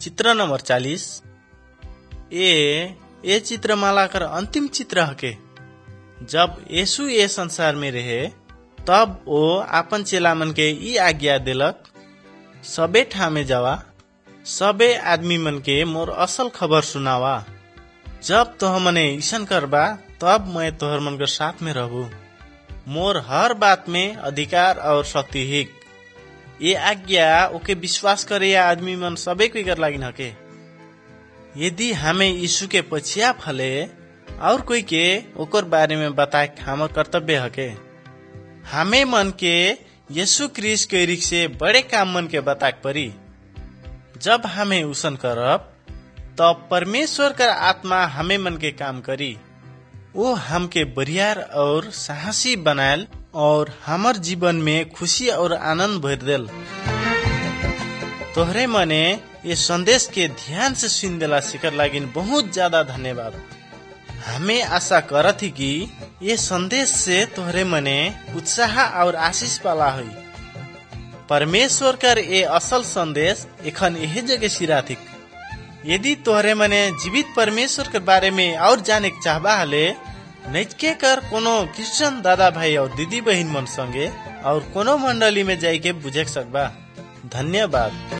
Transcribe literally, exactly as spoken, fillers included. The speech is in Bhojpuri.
चित्र नंबर चालीस। ए ए चित्रमाला कर अंतिम चित्र हके। जब यीशु ये संसार में रहे तब वो आपन चेला मन के ई आज्ञा दिलक, सबे ठामे जावा, सबे आदमी मन के मोर असल खबर सुनावा। जब तोह मने ईसन करबा तब मैं तोहर मन के साथ में रहूं। मोर हर बात में अधिकार और शक्ति हिक। ये आज्ञा ओके विश्वास करे या आदमी मन सबे के कर लागिन हके। यदि हमें यीशु के पछिया फले और कोई के ओकर बारे में बताए हमर कर्तव्य हके। हमें मन के यीशु क्रिस्ट के रिक से बड़े काम मन के बताए परी। जब हमें उसन करब तब परमेश्वर का आत्मा हमें मन के काम करी। वो हमके बरियार और साहसी बनायल और हमर जीवन में खुशी और आनंद भर देल। तोहरे मने ये संदेश के ध्यान से सुन देला सिकर लागिन बहुत ज्यादा धन्यवाद। हमें आशा करत ही कि ये संदेश से तोहरे मने उत्साह और आशीष पाला हुई। परमेश्वर कर ये असल संदेश एखन यही जगह सिराथिक। यदि तोहरे मने जीवित परमेश्वर के बारे में और जाने के चाहबा हले नैके कर कोनो क्रिश्चियन दादा भाई और दीदी बहन मन संगे और कोनो मंडली में जाके बुझे सकबा। धन्यवाद।